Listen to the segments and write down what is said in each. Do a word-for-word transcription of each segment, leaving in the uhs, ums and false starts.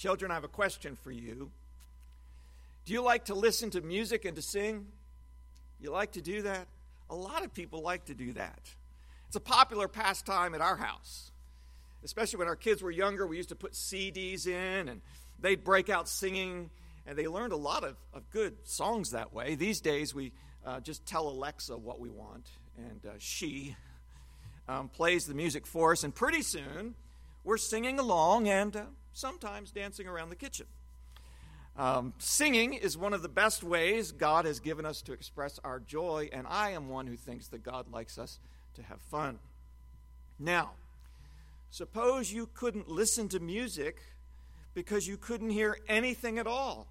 Children, I have a question for you. Do you like to listen to music and to sing? You like to do that? A lot of people like to do that. It's a popular pastime at our house. Especially when our kids were younger, we used to put C Ds in, and they'd break out singing, and they learned a lot of, of good songs that way. These days, we uh, just tell Alexa what we want, and uh, she um, plays the music for us, and pretty soon, we're singing along and uh, sometimes dancing around the kitchen. Um, singing is one of the best ways God has given us to express our joy, and I am one who thinks that God likes us to have fun. Now, suppose you couldn't listen to music because you couldn't hear anything at all.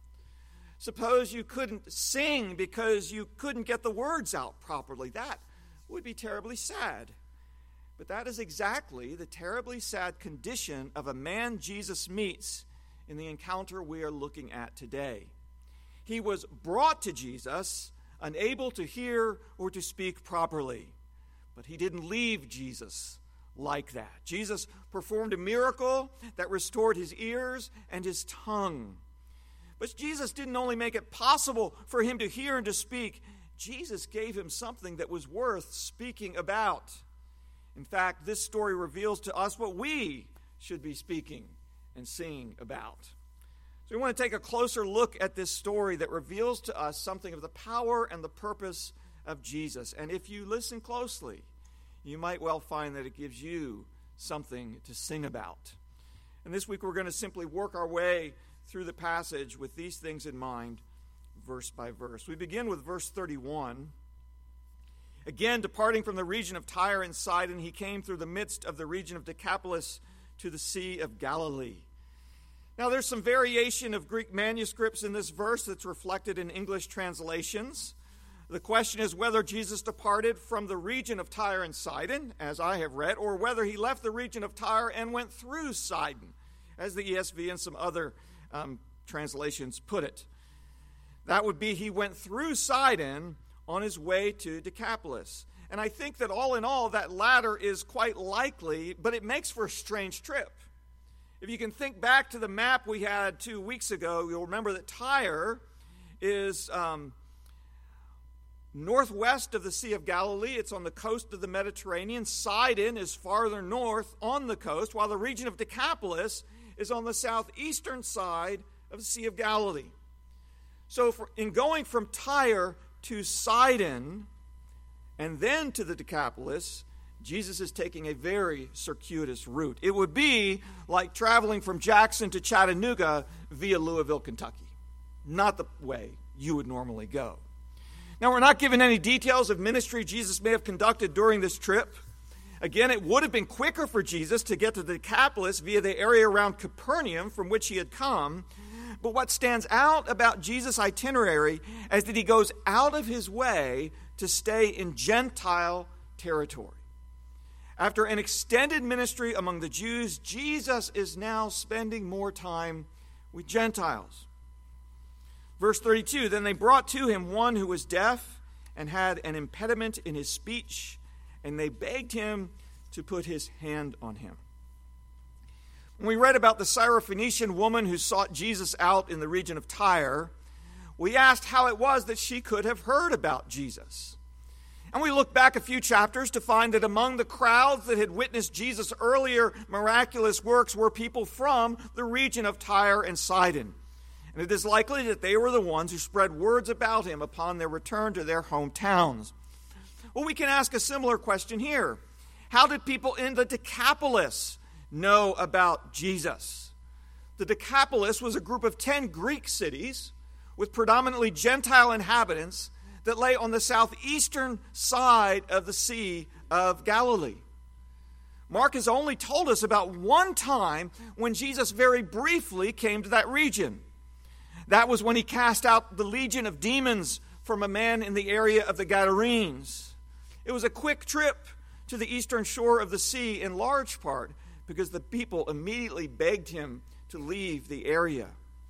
Suppose you couldn't sing because you couldn't get the words out properly. That would be terribly sad. But that is exactly the terribly sad condition of a man Jesus meets in the encounter we are looking at today. He was brought to Jesus, unable to hear or to speak properly. But he didn't leave Jesus like that. Jesus performed a miracle that restored his ears and his tongue. But Jesus didn't only make it possible for him to hear and to speak. Jesus gave him something that was worth speaking about. In fact, this story reveals to us what we should be speaking and singing about. So we want to take a closer look at this story that reveals to us something of the power and the purpose of Jesus. And if you listen closely, you might well find that it gives you something to sing about. And this week we're going to simply work our way through the passage with these things in mind, verse by verse. We begin with verse thirty-one. Again, departing from the region of Tyre and Sidon, he came through the midst of the region of Decapolis to the Sea of Galilee. Now, there's some variation of Greek manuscripts in this verse that's reflected in English translations. The question is whether Jesus departed from the region of Tyre and Sidon, as I have read, or whether he left the region of Tyre and went through Sidon, as the E S V and some other um, translations put it. That would be he went through Sidon on his way to Decapolis. And I think that all in all, that latter is quite likely, but it makes for a strange trip. If you can think back to the map we had two weeks ago, you'll remember that Tyre is um, northwest of the Sea of Galilee. It's on the coast of the Mediterranean. Sidon is farther north on the coast, while the region of Decapolis is on the southeastern side of the Sea of Galilee. So for, in going from Tyre to Sidon and then to the Decapolis, Jesus is taking a very circuitous route. It would be like traveling from Jackson to Chattanooga via Louisville, Kentucky. Not the way you would normally go. Now, we're not given any details of ministry Jesus may have conducted during this trip. Again, it would have been quicker for Jesus to get to the Decapolis via the area around Capernaum from which he had come. But what stands out about Jesus' itinerary is that he goes out of his way to stay in Gentile territory. After an extended ministry among the Jews, Jesus is now spending more time with Gentiles. Verse thirty-two, then they brought to him one who was deaf and had an impediment in his speech, and they begged him to put his hand on him. When we read about the Syrophoenician woman who sought Jesus out in the region of Tyre, we asked how it was that she could have heard about Jesus. And we looked back a few chapters to find that among the crowds that had witnessed Jesus' earlier miraculous works were people from the region of Tyre and Sidon. And it is likely that they were the ones who spread words about him upon their return to their hometowns. Well, we can ask a similar question here. How did people in the Decapolis know about Jesus? The Decapolis was a group of ten Greek cities with predominantly Gentile inhabitants that lay on the southeastern side of the Sea of Galilee. Mark has only told us about one time when Jesus very briefly came to that region. That was when he cast out the legion of demons from a man in the area of the Gadarenes. It was a quick trip to the eastern shore of the sea in large part because the people immediately begged him to leave the area.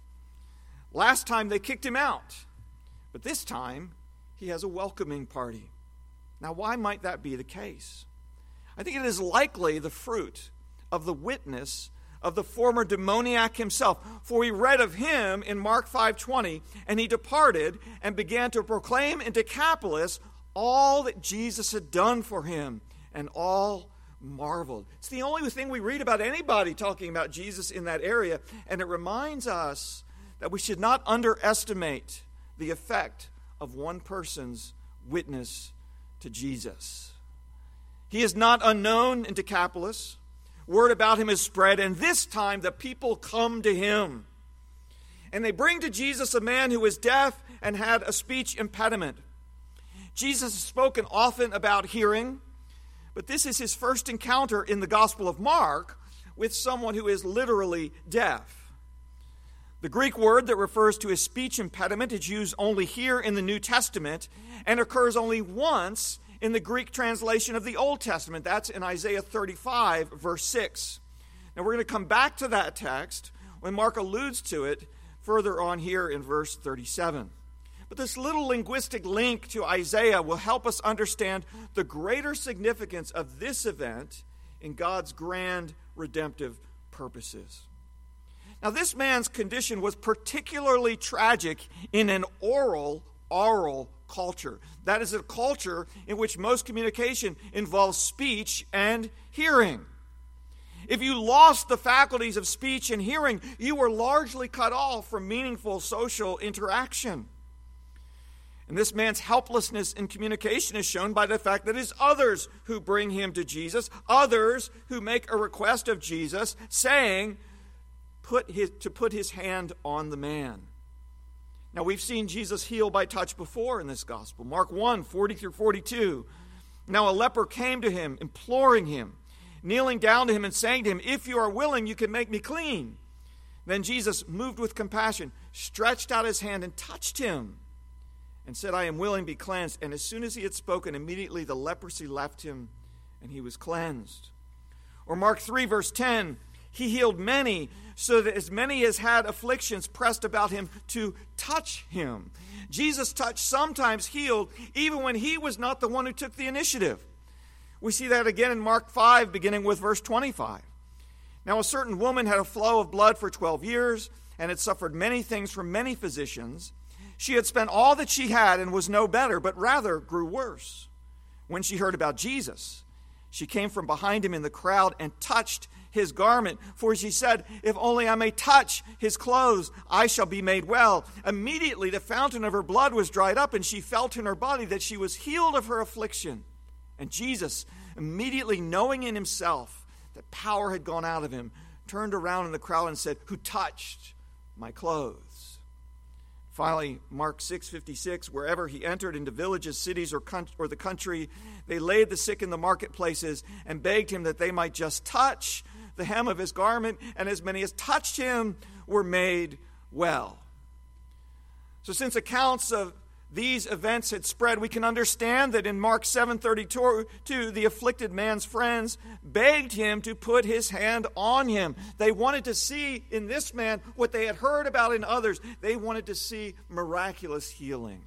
Last time they kicked him out, but this time he has a welcoming party. Now, why might that be the case? I think it is likely the fruit of the witness of the former demoniac himself. For we read of him in Mark five twenty, and he departed and began to proclaim in Decapolis all that Jesus had done for him, and all marveled. It's the only thing we read about anybody talking about Jesus in that area, and it reminds us that we should not underestimate the effect of one person's witness to Jesus. He is not unknown in Decapolis. Word about him is spread, and this time the people come to him. And they bring to Jesus a man who was deaf and had a speech impediment. Jesus has spoken often about hearing, but this is his first encounter in the Gospel of Mark with someone who is literally deaf. The Greek word that refers to a speech impediment is used only here in the New Testament and occurs only once in the Greek translation of the Old Testament. That's in Isaiah thirty-five, verse six. Now we're going to come back to that text when Mark alludes to it further on here in verse thirty-seven. But this little linguistic link to Isaiah will help us understand the greater significance of this event in God's grand redemptive purposes. Now, this man's condition was particularly tragic in an oral, oral culture. That is a culture in which most communication involves speech and hearing. If you lost the faculties of speech and hearing, you were largely cut off from meaningful social interaction. And this man's helplessness in communication is shown by the fact that it is others who bring him to Jesus, others who make a request of Jesus, saying put his, to put his hand on the man. Now, we've seen Jesus heal by touch before in this gospel. Mark one, forty through forty-two. Now a leper came to him, imploring him, kneeling down to him and saying to him, "If you are willing, you can make me clean." Then Jesus, moved with compassion, stretched out his hand and touched him and said, "I am willing, be cleansed." And as soon as he had spoken, immediately the leprosy left him and he was cleansed. Or Mark three, verse ten, he healed many, so that as many as had afflictions pressed about him to touch him. Jesus' touch sometimes healed, even when he was not the one who took the initiative. We see that again in Mark five, beginning with verse twenty-five. Now a certain woman had a flow of blood for twelve years, and had suffered many things from many physicians. She had spent all that she had and was no better, but rather grew worse. When she heard about Jesus, she came from behind him in the crowd and touched his garment. For she said, "If only I may touch his clothes, I shall be made well." Immediately the fountain of her blood was dried up, and she felt in her body that she was healed of her affliction. And Jesus, immediately knowing in himself that power had gone out of him, turned around in the crowd and said, "Who touched my clothes?" Finally, Mark six fifty-six, wherever he entered into villages, cities, or, con- or the country, they laid the sick in the marketplaces and begged him that they might just touch the hem of his garment, and as many as touched him were made well. So since accounts of these events had spread, we can understand that in Mark seven thirty-two, the afflicted man's friends begged him to put his hand on him. They wanted to see in this man what they had heard about in others. They wanted to see miraculous healing.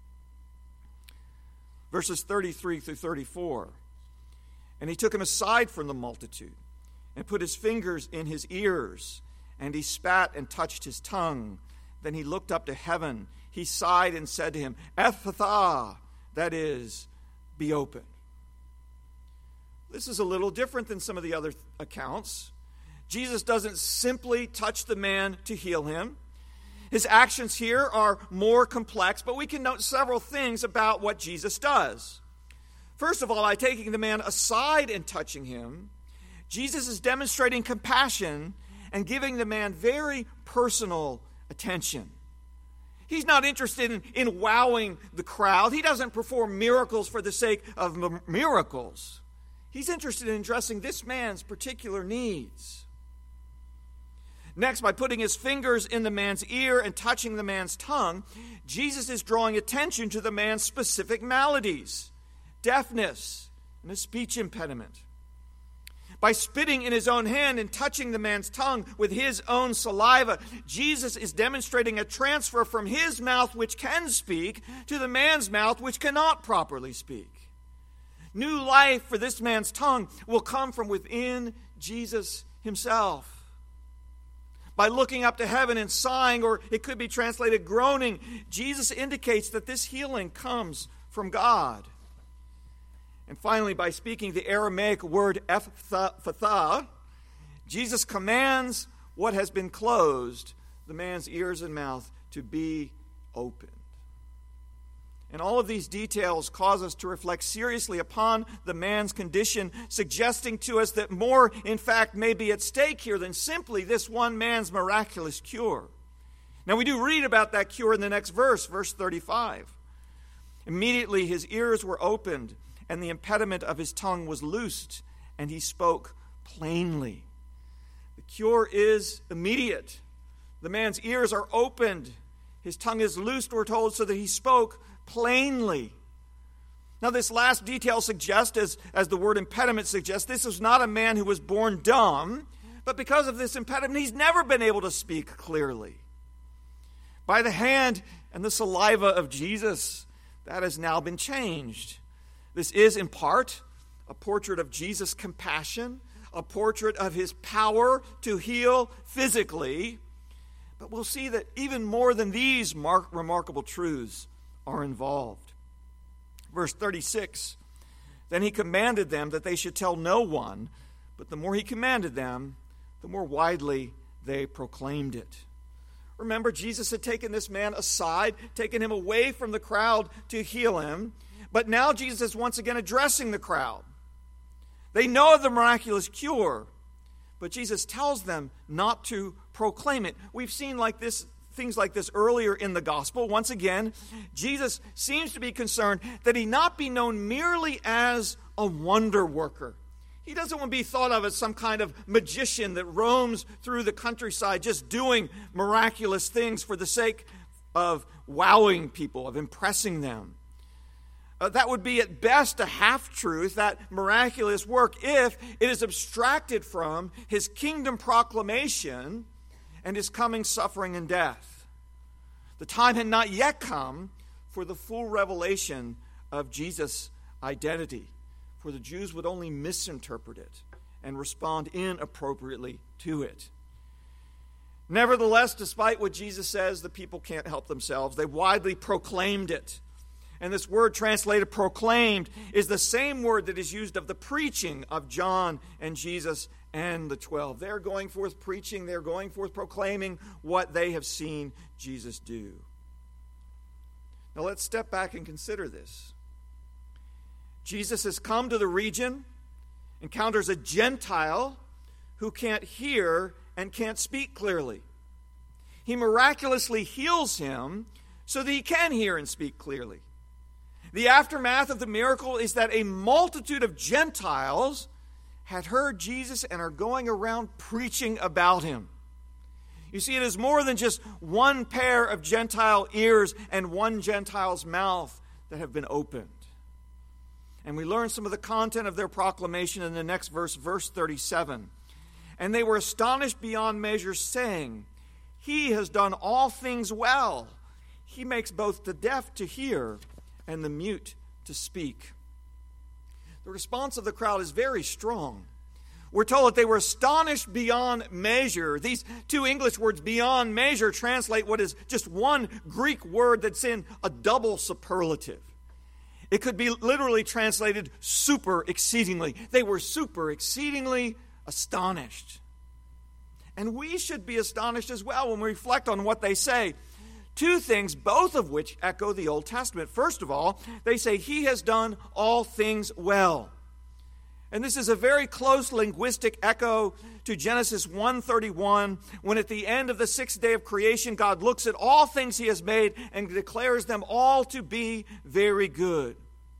Verses thirty-three through thirty-four. And he took him aside from the multitude and put his fingers in his ears, and he spat and touched his tongue. Then he looked up to heaven. He sighed and said to him, "Ephphatha," that is, be open. This is a little different than some of the other accounts. Jesus doesn't simply touch the man to heal him. His actions here are more complex, but we can note several things about what Jesus does. First of all, by taking the man aside and touching him, Jesus is demonstrating compassion and giving the man very personal attention. He's not interested in, in wowing the crowd. He doesn't perform miracles for the sake of m- miracles. He's interested in addressing this man's particular needs. Next, by putting his fingers in the man's ear and touching the man's tongue, Jesus is drawing attention to the man's specific maladies, deafness, and a speech impediment. By spitting in his own hand and touching the man's tongue with his own saliva, Jesus is demonstrating a transfer from his mouth, which can speak, to the man's mouth, which cannot properly speak. New life for this man's tongue will come from within Jesus himself. by looking up to heaven and sighing, or it could be translated groaning. Jesus indicates that this healing comes from God. And finally, by speaking the Aramaic word ephphatha, Jesus commands what has been closed, the man's ears and mouth, to be opened. And all of these details cause us to reflect seriously upon the man's condition, suggesting to us that more, in fact, may be at stake here than simply this one man's miraculous cure. Now, we do read about that cure in the next verse, verse thirty-five. Immediately his ears were opened, and the impediment of his tongue was loosed, and he spoke plainly. The cure is immediate. The man's ears are opened. His tongue is loosed, we're told, so that he spoke plainly. Now, this last detail suggests, as, as the word impediment suggests, this is not a man who was born dumb, but because of this impediment, he's never been able to speak clearly. By the hand and the saliva of Jesus, that has now been changed. This is, in part, a portrait of Jesus' compassion, a portrait of his power to heal physically. But we'll see that even more than these mar- remarkable truths are involved. Verse thirty-six, then he commanded them that they should tell no one, but the more he commanded them, the more widely they proclaimed it. Remember, Jesus had taken this man aside, taken him away from the crowd to heal him, but now Jesus is once again addressing the crowd. They know of the miraculous cure, but Jesus tells them not to proclaim it. We've seen like this things like this earlier in the gospel. Once again, Jesus seems to be concerned that he not be known merely as a wonder worker. He doesn't want to be thought of as some kind of magician that roams through the countryside just doing miraculous things for the sake of wowing people, of impressing them. Uh, that would be at best a half-truth, that miraculous work, if it is abstracted from his kingdom proclamation and his coming suffering and death. The time had not yet come for the full revelation of Jesus' identity, for the Jews would only misinterpret it and respond inappropriately to it. Nevertheless, despite what Jesus says, the people can't help themselves. They widely proclaimed it. And this word translated proclaimed is the same word that is used of the preaching of John and Jesus and the twelve. They're going forth preaching, they're going forth proclaiming what they have seen Jesus do. Now let's step back and consider this. Jesus has come to the region, encounters a Gentile who can't hear and can't speak clearly. He miraculously heals him so that he can hear and speak clearly. The aftermath of the miracle is that a multitude of Gentiles had heard Jesus and are going around preaching about him. You see, it is more than just one pair of Gentile ears and one Gentile's mouth that have been opened. And we learn some of the content of their proclamation in the next verse, verse thirty-seven. And they were astonished beyond measure, saying, "He has done all things well. He makes both the deaf to hear and the mute to speak." The response of the crowd is very strong. We're told that they were astonished beyond measure. These two English words, beyond measure, translate what is just one Greek word that's in a double superlative. It could be literally translated super exceedingly. They were super exceedingly astonished. And we should be astonished as well when we reflect on what they say. Two things, both of which echo the Old Testament. First of all, they say, "He has done all things well." And this is a very close linguistic echo to Genesis one thirty-one, when at the end of the sixth day of creation, God looks at all things he has made and declares them all to be very good.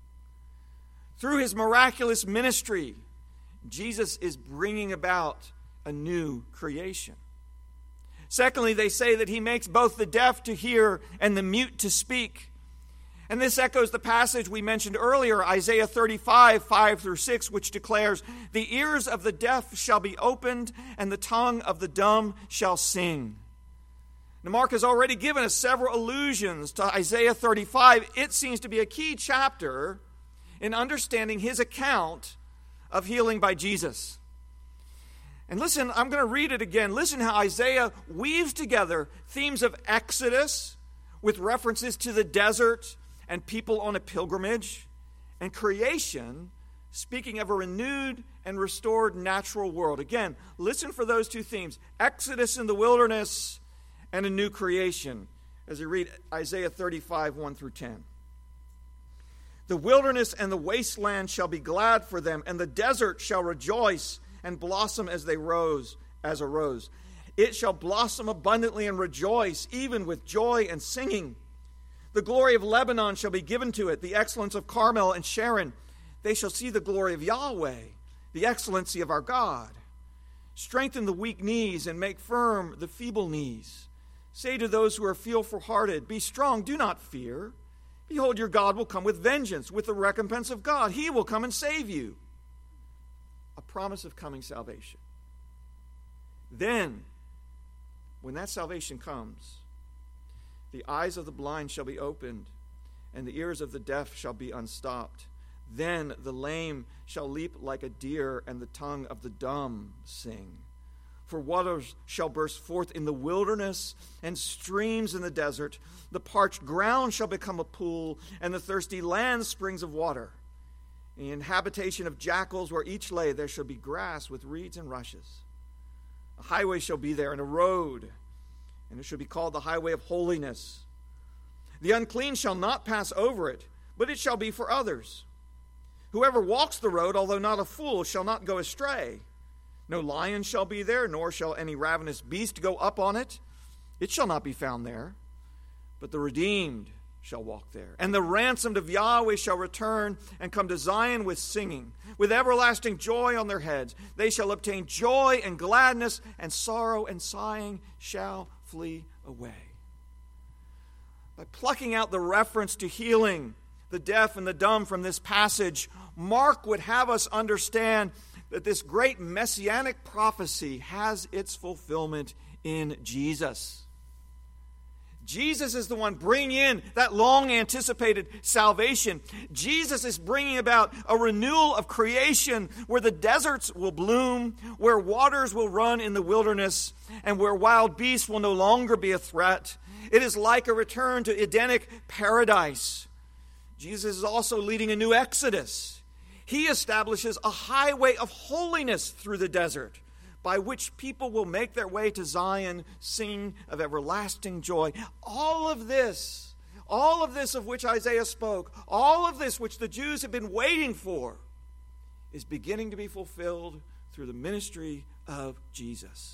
Through his miraculous ministry, Jesus is bringing about a new creation. Secondly, they say that he makes both the deaf to hear and the mute to speak. And this echoes the passage we mentioned earlier, Isaiah thirty-five, five through six, which declares, "The ears of the deaf shall be opened, and the tongue of the dumb shall sing." Now, Mark has already given us several allusions to Isaiah thirty-five. It seems to be a key chapter in understanding his account of healing by Jesus. And listen, I'm going to read it again. Listen how Isaiah weaves together themes of Exodus with references to the desert and people on a pilgrimage, and creation, speaking of a renewed and restored natural world. Again, listen for those two themes, Exodus in the wilderness and a new creation, as you read Isaiah thirty-five, one through ten. The wilderness and the wasteland shall be glad for them, and the desert shall rejoice and blossom as they rose, as a rose. It shall blossom abundantly and rejoice, even with joy and singing. The glory of Lebanon shall be given to it, the excellence of Carmel and Sharon. They shall see the glory of Yahweh, the excellency of our God. Strengthen the weak knees and make firm the feeble knees. Say to those who are fearful-hearted, be strong, do not fear. Behold, your God will come with vengeance, with the recompense of God. He will come and save you. A promise of coming salvation. Then, when that salvation comes, the eyes of the blind shall be opened, and the ears of the deaf shall be unstopped. Then the lame shall leap like a deer, and the tongue of the dumb sing. For waters shall burst forth in the wilderness, and streams in the desert. The parched ground shall become a pool, and the thirsty land springs of water. In the habitation of jackals, where each lay, there shall be grass with reeds and rushes. A highway shall be there, and a road, and it shall be called the highway of holiness. The unclean shall not pass over it, but it shall be for others. Whoever walks the road, although not a fool, shall not go astray. No lion shall be there, nor shall any ravenous beast go up on it. It shall not be found there, but the redeemed shall walk there. And the ransomed of Yahweh shall return and come to Zion with singing, with everlasting joy on their heads. They shall obtain joy and gladness, and sorrow and sighing shall flee away. By plucking out the reference to healing the deaf and the dumb from this passage, Mark would have us understand that this great messianic prophecy has its fulfillment in Jesus. Jesus is the one bringing in that long-anticipated salvation. Jesus is bringing about a renewal of creation where the deserts will bloom, where waters will run in the wilderness, and where wild beasts will no longer be a threat. It is like a return to Edenic paradise. Jesus is also leading a new exodus. He establishes a highway of holiness through the desert, by which people will make their way to Zion, singing of everlasting joy. All of this, all of this of which Isaiah spoke, all of this which the Jews have been waiting for, is beginning to be fulfilled through the ministry of Jesus.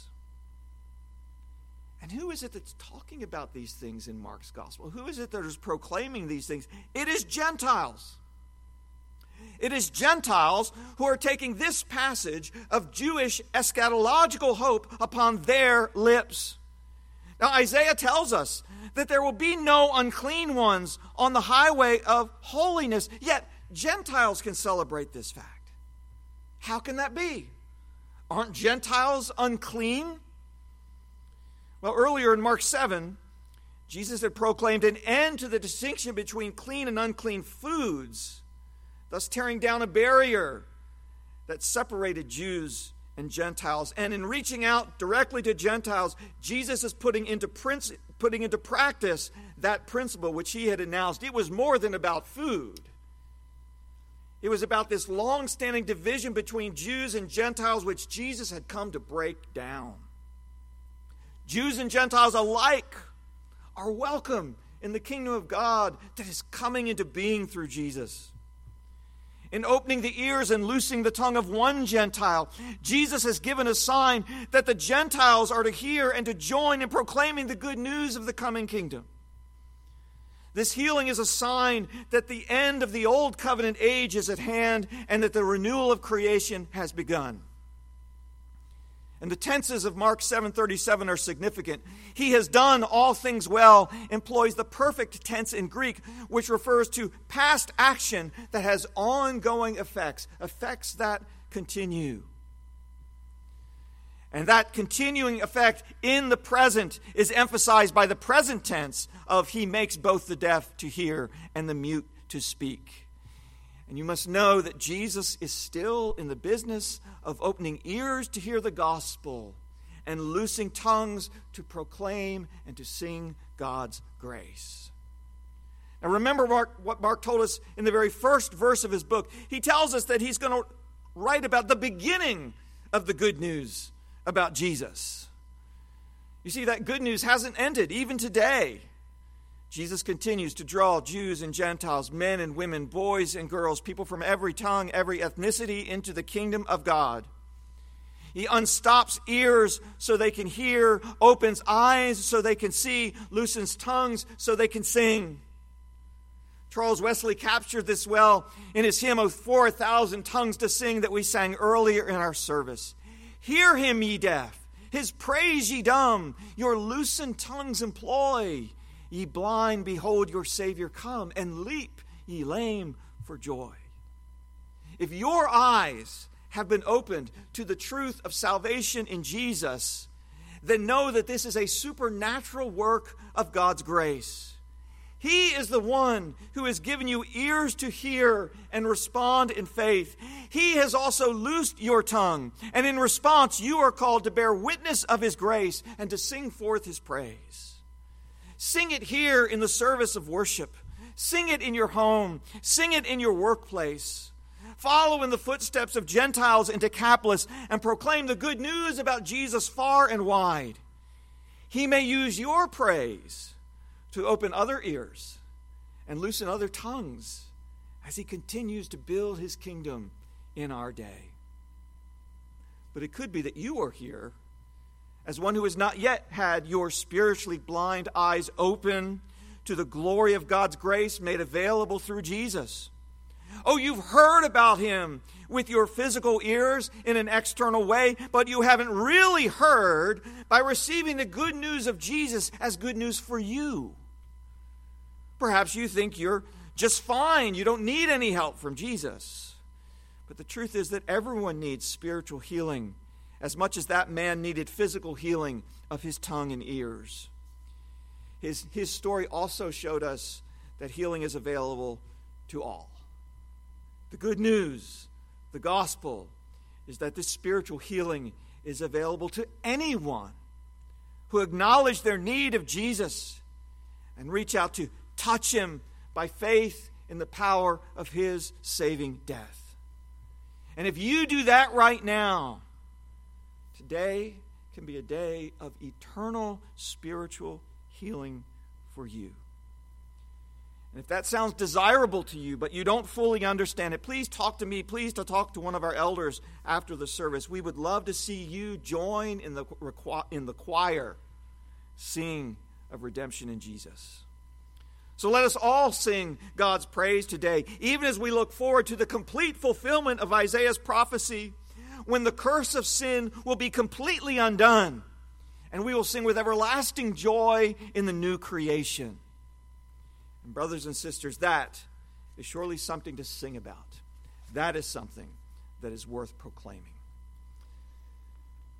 And who is it that's talking about these things in Mark's gospel? Who is it that is proclaiming these things? It is Gentiles. It is Gentiles who are taking this passage of Jewish eschatological hope upon their lips. Now, Isaiah tells us that there will be no unclean ones on the highway of holiness, yet Gentiles can celebrate this fact. How can that be? Aren't Gentiles unclean? Well, earlier in Mark seven, Jesus had proclaimed an end to the distinction between clean and unclean foods, thus tearing down a barrier that separated Jews and Gentiles. And in reaching out directly to Gentiles, Jesus is putting into, princ- putting into practice that principle which he had announced. It was more than about food. It was about this long-standing division between Jews and Gentiles which Jesus had come to break down. Jews and Gentiles alike are welcome in the kingdom of God that is coming into being through Jesus. In opening the ears and loosing the tongue of one Gentile, Jesus has given a sign that the Gentiles are to hear and to join in proclaiming the good news of the coming kingdom. This healing is a sign that the end of the old covenant age is at hand and that the renewal of creation has begun. And the tenses of Mark seven thirty-seven are significant. He has done all things well employs the perfect tense in Greek, which refers to past action that has ongoing effects, effects that continue. And that continuing effect in the present is emphasized by the present tense of he makes both the deaf to hear and the mute to speak. And you must know that Jesus is still in the business of opening ears to hear the gospel and loosing tongues to proclaim and to sing God's grace. Now remember Mark, what Mark told us in the very first verse of his book. He tells us that he's going to write about the beginning of the good news about Jesus. You see, that good news hasn't ended even today. Jesus continues to draw Jews and Gentiles, men and women, boys and girls, people from every tongue, every ethnicity into the kingdom of God. He unstops ears so they can hear, opens eyes so they can see, loosens tongues so they can sing. Charles Wesley captured this well in his hymn of four thousand tongues to sing that we sang earlier in our service. Hear him, ye deaf, his praise ye dumb, your loosened tongues employ. Ye blind, behold your Savior come, and leap, ye lame, for joy. If your eyes have been opened to the truth of salvation in Jesus, then know that this is a supernatural work of God's grace. He is the one who has given you ears to hear and respond in faith. He has also loosed your tongue, and in response you are called to bear witness of his grace and to sing forth his praise. Sing it here in the service of worship. Sing it in your home. Sing it in your workplace. Follow in the footsteps of Gentiles in Decapolis and proclaim the good news about Jesus far and wide. He may use your praise to open other ears and loosen other tongues as he continues to build his kingdom in our day. But it could be that you are here as one who has not yet had your spiritually blind eyes open to the glory of God's grace made available through Jesus. Oh, you've heard about him with your physical ears in an external way, but you haven't really heard by receiving the good news of Jesus as good news for you. Perhaps you think you're just fine. You don't need any help from Jesus. But the truth is that everyone needs spiritual healing as much as that man needed physical healing of his tongue and ears. His, his story also showed us that healing is available to all. The good news, the gospel, is that this spiritual healing is available to anyone who acknowledge their need of Jesus and reach out to touch him by faith in the power of his saving death. And if you do that right now, today can be a day of eternal spiritual healing for you. And if that sounds desirable to you, but you don't fully understand it, please talk to me. Please to talk to one of our elders after the service. We would love to see you join in the, in the choir sing of redemption in Jesus. So let us all sing God's praise today, even as we look forward to the complete fulfillment of Isaiah's prophecy, when the curse of sin will be completely undone, and we will sing with everlasting joy in the new creation. And brothers and sisters, that is surely something to sing about. That is something that is worth proclaiming.